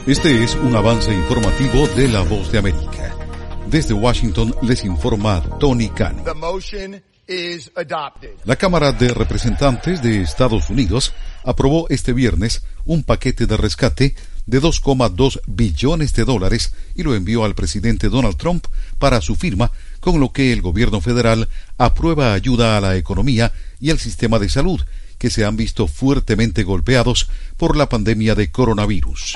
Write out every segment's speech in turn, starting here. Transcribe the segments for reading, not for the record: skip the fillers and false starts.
Este es un avance informativo de La Voz de América. Desde Washington les informa Tony Cano. La Cámara de Representantes de Estados Unidos aprobó este viernes un paquete de rescate de $2,2 billones y lo envió al presidente Donald Trump para su firma, con lo que el gobierno federal aprueba ayuda a la economía y al sistema de salud, que se han visto fuertemente golpeados por la pandemia de coronavirus.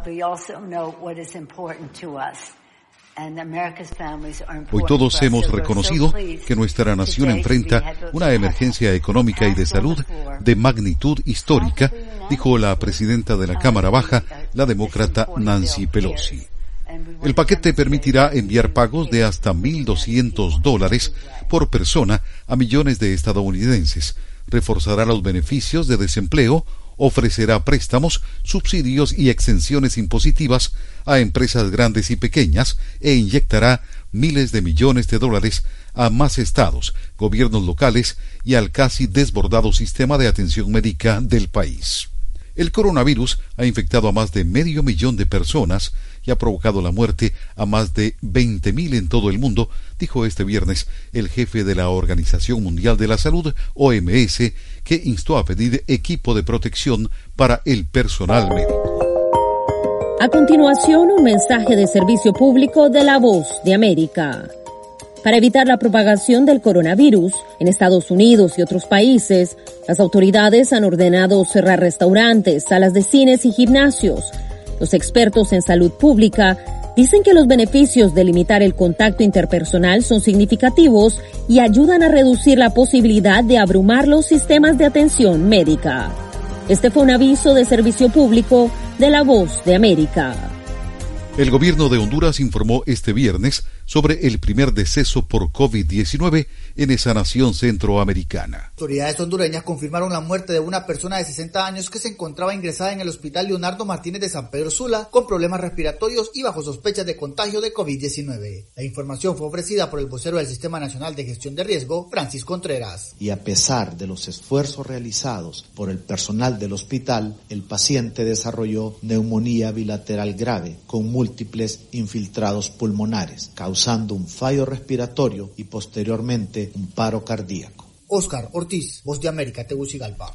Hoy todos hemos reconocido que nuestra nación enfrenta una emergencia económica y de salud de magnitud histórica, dijo la presidenta de la Cámara Baja, la demócrata Nancy Pelosi. El paquete permitirá enviar pagos de hasta $1,200 por persona a millones de estadounidenses, reforzará los beneficios de desempleo, ofrecerá préstamos, subsidios y exenciones impositivas a empresas grandes y pequeñas e inyectará miles de millones de dólares a más estados, gobiernos locales y al casi desbordado sistema de atención médica del país. El coronavirus ha infectado a más de 500,000 de personas y ha provocado la muerte a más de 20,000 en todo el mundo, dijo este viernes el jefe de la Organización Mundial de la Salud, OMS, que instó a pedir equipo de protección para el personal médico. A continuación, un mensaje de servicio público de La Voz de América. Para evitar la propagación del coronavirus en Estados Unidos y otros países, las autoridades han ordenado cerrar restaurantes, salas de cines y gimnasios. Los expertos en salud pública dicen que los beneficios de limitar el contacto interpersonal son significativos y ayudan a reducir la posibilidad de abrumar los sistemas de atención médica. Este fue un aviso de servicio público de La Voz de América. El gobierno de Honduras informó este viernes sobre el primer deceso por COVID-19 en esa nación centroamericana. Autoridades hondureñas confirmaron la muerte de una persona de 60 años que se encontraba ingresada en el Hospital Leonardo Martínez de San Pedro Sula con problemas respiratorios y bajo sospechas de contagio de COVID-19. La información fue ofrecida por el vocero del Sistema Nacional de Gestión de Riesgo, Francis Contreras. Y a pesar de los esfuerzos realizados por el personal del hospital, el paciente desarrolló neumonía bilateral grave con múltiples infiltrados pulmonares, causando un fallo respiratorio y posteriormente un paro cardíaco. Oscar Ortiz, Voz de América, Tegucigalpa.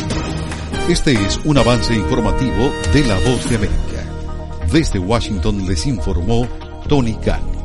Este es un avance informativo de La Voz de América. Desde Washington les informó Tony Cano.